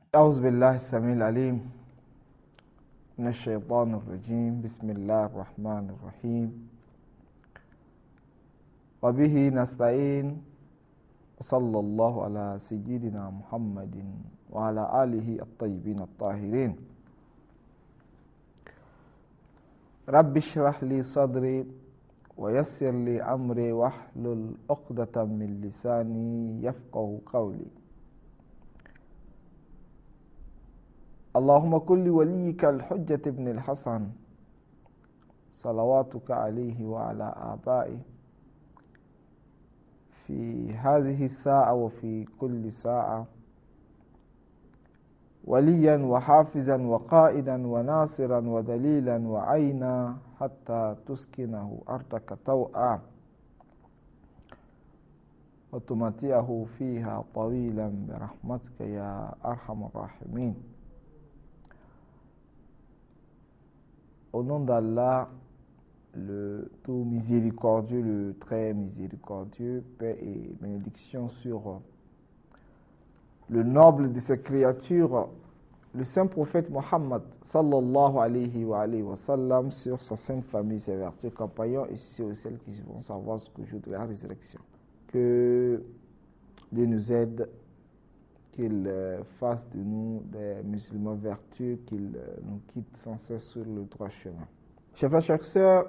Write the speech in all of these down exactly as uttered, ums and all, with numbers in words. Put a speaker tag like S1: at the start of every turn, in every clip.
S1: أعوذ بالله السميع العليم من الشيطان الرجيم بسم الله الرحمن الرحيم وبه نستعين وصلى الله على سيدنا محمد وعلى آله الطيبين الطاهرين رب اشرح لي صدري ويسر لي أمري واحلل عقدة من لساني يفقه قولي اللهم كن لوليك الحجة ابن الحسن صلواتك عليه وعلى آبائه في هذه الساعة وفي كل ساعة وليا وحافظا وقائدا وناصرا ودليلا وعينا حتى تسكنه أرضك طوعا وتمتعه فيها طويلا برحمتك يا أرحم الراحمين. Au nom d'Allah, le tout miséricordieux, le très miséricordieux, paix et bénédiction sur le noble de ses créatures, le saint prophète Mohammed sallallahu alayhi wa alayhi wa sallam, sur sa sainte famille, ses vertus, compagnons et sur celles qui vont savoir ce que jour de la résurrection. Que Dieu nous aide, qu'il fasse de nous des musulmans vertueux, qu'il nous quitte sans cesse sur le droit chemin. Chers frères, chères sœurs,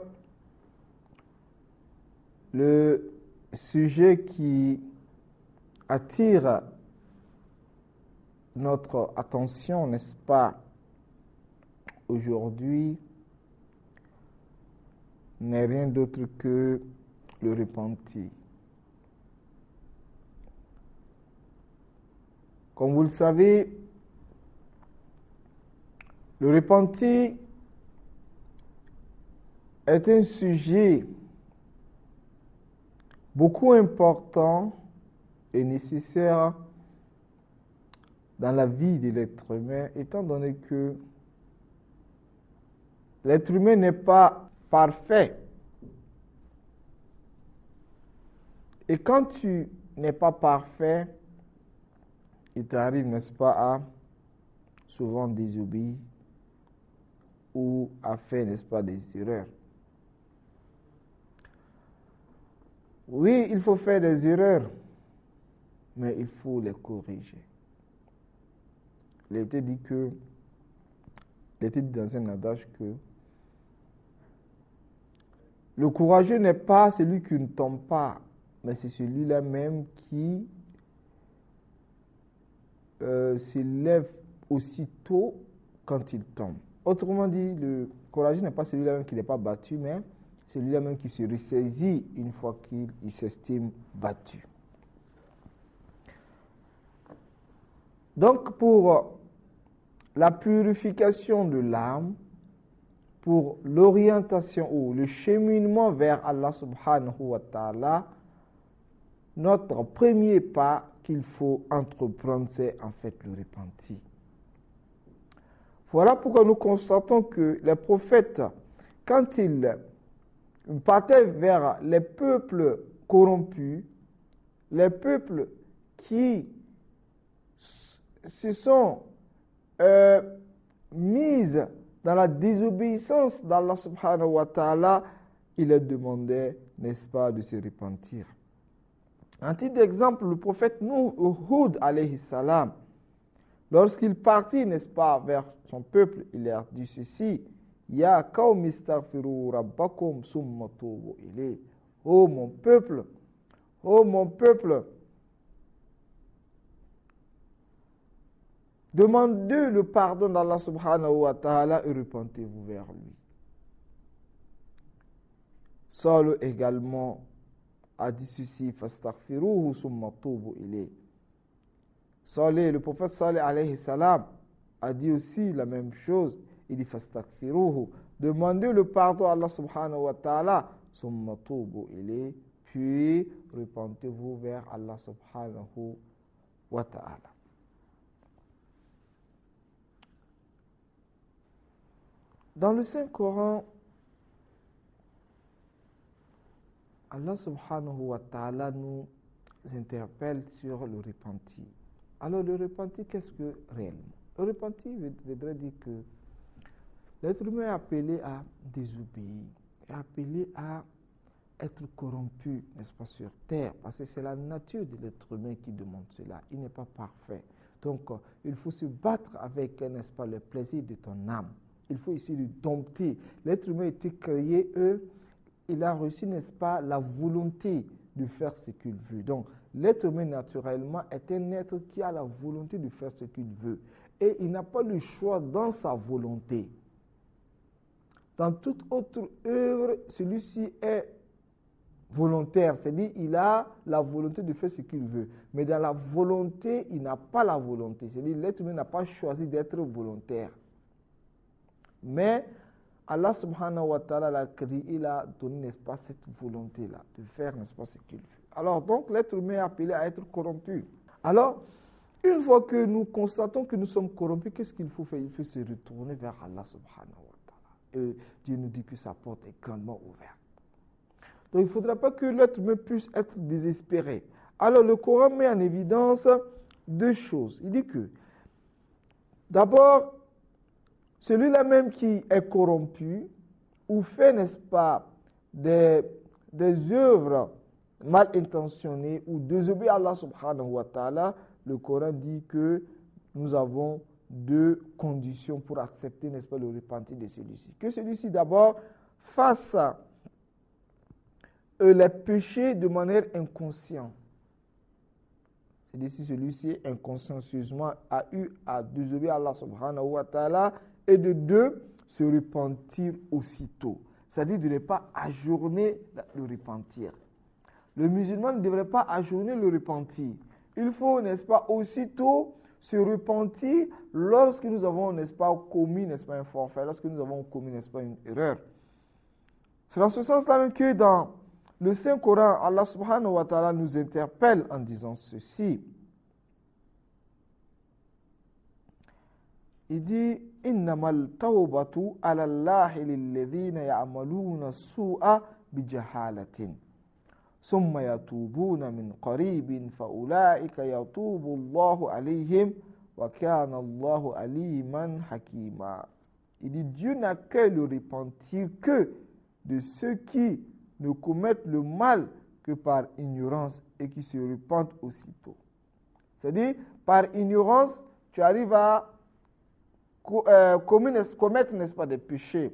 S1: le sujet qui attire notre attention, n'est-ce pas, aujourd'hui, n'est rien d'autre que le repenti. Comme vous le savez, le repenti est un sujet beaucoup important et nécessaire dans la vie de l'être humain, étant donné que l'être humain n'est pas parfait. Et quand tu n'es pas parfait, il t'arrive, n'est-ce pas, à souvent désobéir ou à faire, n'est-ce pas, des erreurs. Oui, il faut faire des erreurs, mais il faut les corriger. Il a été dit que, il a été dit dans un adage que le courageux n'est pas celui qui ne tombe pas, mais c'est celui-là même qui euh, s'élève aussitôt quand il tombe. Autrement dit, le courageux n'est pas celui-là même qui n'est pas battu, mais celui-là même qui se ressaisit une fois qu'il il s'estime battu. Donc, pour la purification de l'âme, pour l'orientation ou le cheminement vers Allah subhanahu wa ta'ala, notre premier pas qu'il faut entreprendre, c'est en fait le repenti. Voilà pourquoi nous constatons que les prophètes, quand ils partaient vers les peuples corrompus, les peuples qui se sont euh, mis dans la désobéissance d'Allah subhanahu wa ta'ala, ils leur demandaient, n'est-ce pas, de se repentir. Un titre d'exemple, le prophète Hud alayhi salam, lorsqu'il partit, n'est-ce pas, vers son peuple, il leur dit ceci: Ya qawmi istaghfiru rabbakum summa tubu ilayh. Oh mon peuple, oh mon peuple, demandez le pardon d'Allah subhanahu wa ta'ala et repentez-vous vers lui. Saul également a dit ceci: fastaghfiruhu summa tubu ilayh. Salih, le prophète Salih alayhi salam a dit aussi la même chose. Il dit fastaghfiruhu, demandez le pardon à Allah subhanahu wa ta'ala, summa tubu ilayh, puis repentez-vous vers Allah subhanahu wa ta'ala. Dans le Saint-Coran, Allah subhanahu wa ta'ala nous interpelle sur le repentir. Alors le repentir, qu'est-ce que réellement? Le repentir voudrait dire que l'être humain est appelé à désobéir, est appelé à être corrompu, n'est-ce pas, sur terre, parce que c'est la nature de l'être humain qui demande cela. Il n'est pas parfait. Donc, euh, il faut se battre avec, n'est-ce pas, le plaisir de ton âme. Il faut essayer de dompter. L'être humain a été créé, eux, il a reçu, n'est-ce pas, la volonté de faire ce qu'il veut. Donc, l'être humain, naturellement, est un être qui a la volonté de faire ce qu'il veut. Et il n'a pas le choix dans sa volonté. Dans toute autre œuvre, celui-ci est volontaire, c'est-à-dire il a la volonté de faire ce qu'il veut. Mais dans la volonté, il n'a pas la volonté. C'est-à-dire l'être humain n'a pas choisi d'être volontaire. Mais Allah subhanahu wa ta'ala l'a créé, il a donné, n'est-ce pas, cette volonté-là, de faire, n'est-ce pas, ce qu'il veut. Alors donc, l'être humain est appelé à être corrompu. Alors, une fois que nous constatons que nous sommes corrompus, qu'est-ce qu'il faut faire? Il faut se retourner vers Allah subhanahu wa ta'ala. Et Dieu nous dit que sa porte est grandement ouverte. Donc, il ne faudra pas que l'être humain puisse être désespéré. Alors, le Coran met en évidence deux choses. Il dit que, d'abord, celui-là même qui est corrompu ou fait, n'est-ce pas, des, des œuvres mal intentionnées ou désobéit à Allah subhanahu wa ta'ala, le Coran dit que nous avons deux conditions pour accepter, n'est-ce pas, le repentir de celui-ci. Que celui-ci, d'abord, fasse euh, les péchés de manière inconsciente. C'est-à-dire si celui-ci, inconsciencieusement, a eu à désobéir à Allah subhanahu wa ta'ala, et de deux, se repentir aussitôt. C'est-à-dire de ne pas ajourner le repentir. Le musulman ne devrait pas ajourner le repentir. Il faut, n'est-ce pas, aussitôt se repentir lorsque nous avons, n'est-ce pas, commis, n'est-ce pas, un forfait, lorsque nous avons commis, n'est-ce pas, une erreur. C'est dans ce sens-là même que dans le Saint-Coran, Allah subhanahu wa ta'ala nous interpelle en disant ceci. Il dit innamal tawbatu ala Allahi lilladhina ya'maluna su'a bijahalatin summa yatubuna min qaribin fa ulaika yatubu Allahu alayhim wa kana Allahu aliman hakima. Il dit Dieu n'accueille le repentir que de ceux qui ne commettent le mal que par ignorance et qui se repentent aussitôt. C'est-à-dire par ignorance, tu arrives à Euh, commettre, n'est-ce pas, des péchés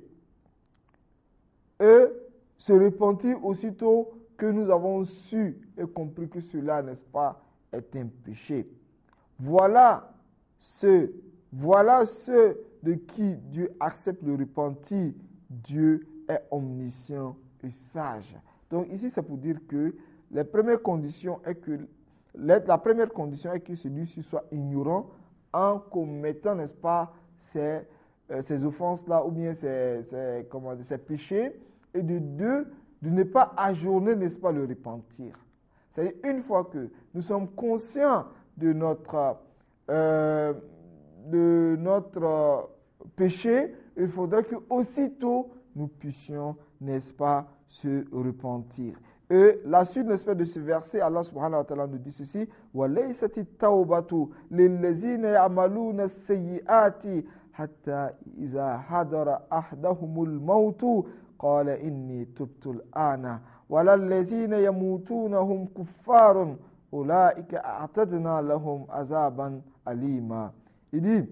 S1: et se repentir aussitôt que nous avons su et compris que cela, n'est-ce pas, est un péché. Voilà ceux, voilà ceux de qui Dieu accepte le repentir. Dieu est omniscient et sage. Donc ici, c'est pour dire que la première condition est que la première condition est que celui-ci soit ignorant en commettant, n'est-ce pas, Ces, euh, ces offenses-là ou bien ces, ces, comment dire, ces péchés, et de deux, de ne pas ajourner, n'est-ce pas, le repentir. C'est-à-dire, une fois que nous sommes conscients de notre, euh, de notre euh, péché, il faudra que aussitôt nous puissions, n'est-ce pas, se repentir. Et la suite, n'est-ce pas, de ce verset, Allah subhanahu wa ta'ala nous dit ceci وَلَيْسَتِ التَّوْبَةُ لِلَّذِينَ يَعْمَلُونَ السَّيِّئَاتِ حَتَّى إِذَا حَضَرَ أَحْدَهُمُ الْمَوْتُ قَالَ إِنِّي تُبْتُ الْآنَ وَلَا الَّذِينَ يَمُوتُونَ هُمْ كُفَّارٌ أُولَٰئِكَ أَعْتَدْنَا لَهُمْ عَذَابًا أَلِيمًا. Il dit,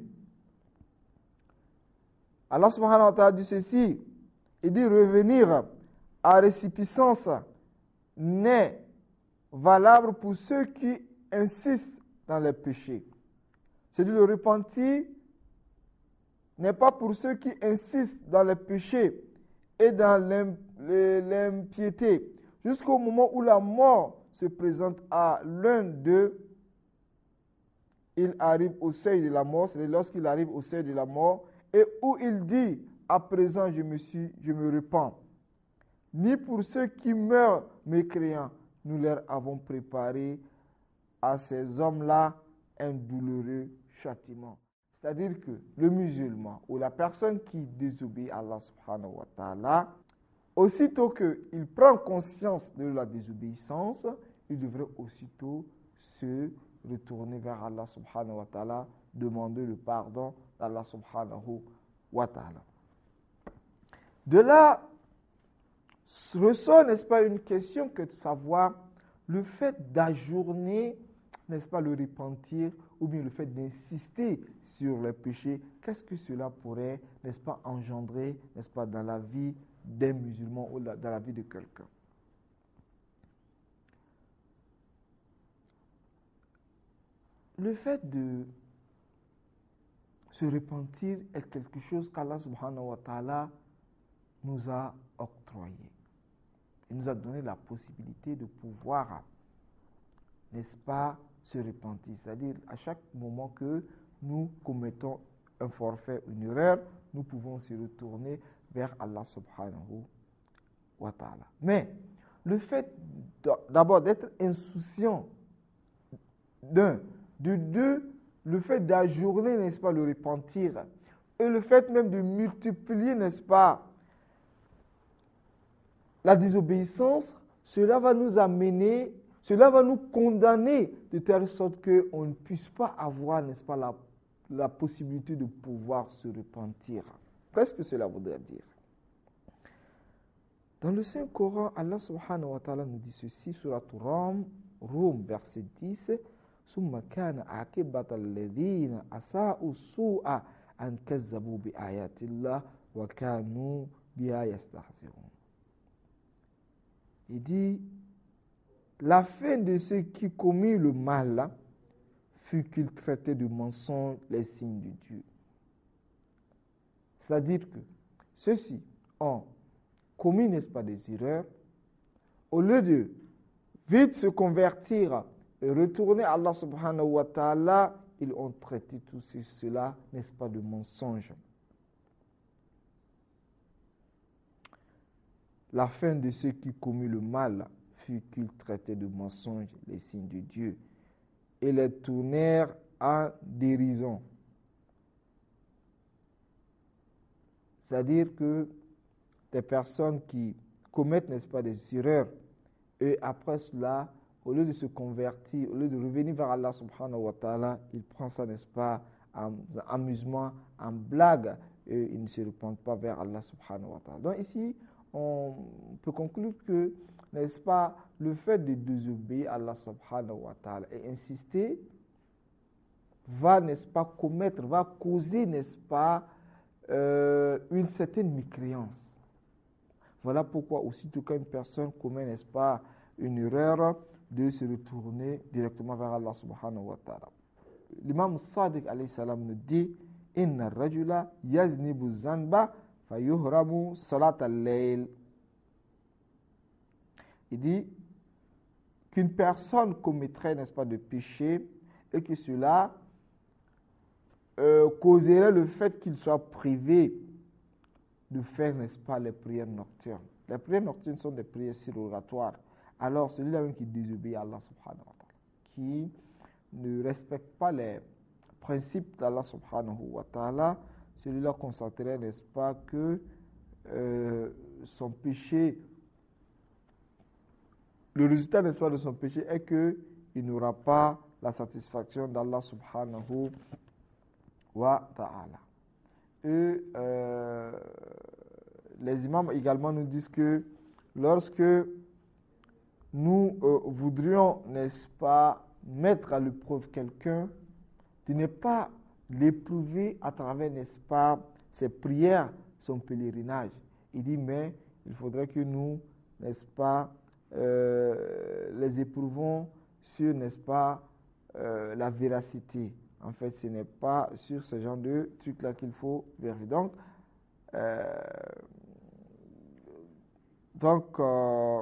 S1: Allah subhanahu wa ta'ala dit ceci, il dit revenir à récipiscence n'est valable pour ceux qui insistent dans les péchés. C'est-à-dire le repentir n'est pas pour ceux qui insistent dans les péchés et dans l'impiété, jusqu'au moment où la mort se présente à l'un d'eux. Il arrive au seuil de la mort, c'est lorsqu'il arrive au seuil de la mort, et où il dit, à présent je me suis, je me repens. Ni pour ceux qui meurent mécréants, nous leur avons préparé à ces hommes-là un douloureux châtiment. C'est-à-dire que le musulman ou la personne qui désobéit à Allah subhanahu wa ta'ala, aussitôt qu'il prend conscience de la désobéissance, il devrait aussitôt se retourner vers Allah subhanahu wa ta'ala, demander le pardon d'Allah subhanahu wa ta'ala. De là ressort, n'est-ce pas, une question que de savoir le fait d'ajourner, n'est-ce pas, le repentir, ou bien le fait d'insister sur le péché, qu'est-ce que cela pourrait, n'est-ce pas, engendrer, n'est-ce pas, dans la vie d'un musulman ou dans la vie de quelqu'un. Le fait de se repentir est quelque chose qu'Allah subhanahu wa ta'ala nous a octroyé. Il nous a donné la possibilité de pouvoir, n'est-ce pas, se repentir. C'est-à-dire, à chaque moment que nous commettons un forfait, une erreur, nous pouvons se retourner vers Allah subhanahu wa ta'ala. Mais, le fait d'abord d'être insouciant, d'un, de deux, le fait d'ajourner, n'est-ce pas, le repentir, et le fait même de multiplier, n'est-ce pas, la désobéissance, cela va nous amener, cela va nous condamner de telle sorte qu'on ne puisse pas avoir, n'est-ce pas, la, la possibilité de pouvoir se repentir. Qu'est-ce que cela voudrait dire? Dans le Saint-Coran, Allah subhanahu wa ta'ala nous dit ceci, Surat Rum, Rum, verset dix, ثم كان عاقبة الذين أساءوا السوء أن كذبوا بآيات الله وكانوا بها يستهزئون. Il dit, la fin de ceux qui commirent le mal fut qu'ils traitaient de mensonges les signes de Dieu. C'est-à-dire que ceux-ci ont commis, n'est-ce pas, des erreurs, au lieu de vite se convertir et retourner à Allah subhanahu wa ta'ala, ils ont traité tout cela, n'est-ce pas, de mensonges. La fin de ceux qui commirent le mal fut qu'ils traitaient de mensonges les signes de Dieu et les tournèrent en dérision. C'est-à-dire que des personnes qui commettent, n'est-ce pas, des erreurs, et après cela, au lieu de se convertir, au lieu de revenir vers Allah subhanahu wa ta'ala, ils prennent ça, n'est-ce pas, en amusement, en blague, et ils ne se repentent pas vers Allah subhanahu wa ta'ala. Donc ici, on peut conclure que, n'est-ce pas, le fait de désobéir à Allah subhanahu wa ta'ala et insister va, n'est-ce pas, commettre, va causer, n'est-ce pas, euh, une certaine mécréance. Voilà pourquoi aussitôt qu'une personne commet, n'est-ce pas, une erreur, de se retourner directement vers Allah subhanahu wa ta'ala. L'imam Sadiq alayhi salam nous dit, Inna rajula yaznibu zanba fayuhramu salat al-layl. Il dit qu'une personne commettrait, n'est-ce pas, de péché et que cela euh, causerait le fait qu'il soit privé de faire, n'est-ce pas, les prières nocturnes. Les prières nocturnes sont des prières surrogatoires. Alors, celui-là même qui désobéit à Allah subhanahu wa ta'ala, qui ne respecte pas les principes d'Allah subhanahu wa ta'ala, celui-là constaterait, n'est-ce pas, que euh, son péché, le résultat, n'est-ce pas, de son péché est qu'il n'aura pas la satisfaction d'Allah subhanahu wa ta'ala. Et euh, les imams également nous disent que lorsque nous euh, voudrions, n'est-ce pas, mettre à l'épreuve quelqu'un, de ne pas l'éprouver à travers, n'est-ce pas, ses prières, son pèlerinage. Il dit, mais il faudrait que nous, n'est-ce pas, euh, les éprouvons sur, n'est-ce pas, euh, la véracité. En fait, ce n'est pas sur ce genre de trucs-là qu'il faut vérifier. Donc, euh, donc euh,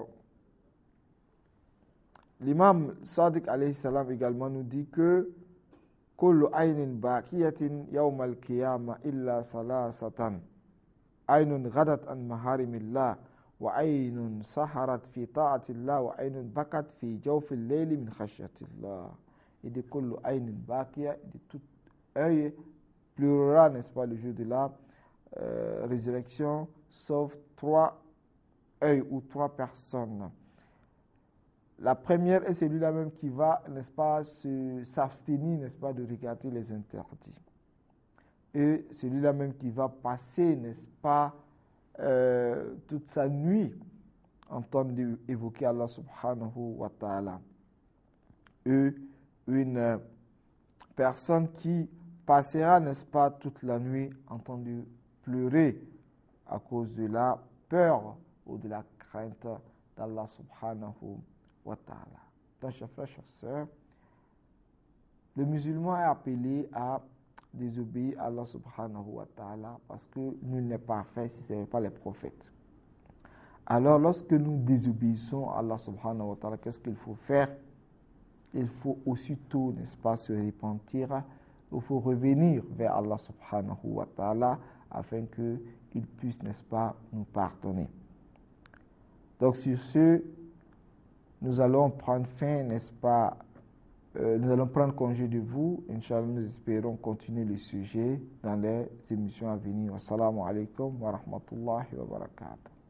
S1: l'imam Sadiq alayhi salam également nous dit que kullu aynin baqiyatin yawm al-qiyamah illa salasatan aynun ghadat an maharimillah wa aynun saharat fi ta'atillah wa aynun bakat fi jawfil layli min khashyatillah. Et de kullu aynin baqiya, de tout œil pleurera, n'est-ce pas, le jour de la euh, résurrection, sauf trois œils ou trois personnes. la première est celui-là même qui va, n'est-ce pas, se, s'abstenir, n'est-ce pas, de regarder les interdits. Et celui-là même qui va passer, n'est-ce pas, euh, toute sa nuit en train d'évoquer Allah subhanahu wa ta'ala. Et une personne qui passera, n'est-ce pas, toute la nuit en train de pleurer à cause de la peur ou de la crainte d'Allah subhanahu wa ta'ala. Donc, chers frères, chers sœurs, le musulman est appelé à désobéir à Allah subhanahu wa ta'ala parce que nul n'est parfait si ce n'est pas les prophètes. Alors, lorsque nous désobéissons à Allah subhanahu wa ta'ala, qu'est-ce qu'il faut faire? Il faut aussitôt, n'est-ce pas, se repentir. Il faut revenir vers Allah subhanahu wa ta'ala afin qu'il puisse, n'est-ce pas, nous pardonner. Donc, sur ce, nous allons prendre fin, n'est-ce pas, euh, nous allons prendre congé de vous. Inch'Allah, nous espérons continuer le sujet dans les émissions à venir. Wassalamu alaikum wa rahmatullahi wa barakatuh.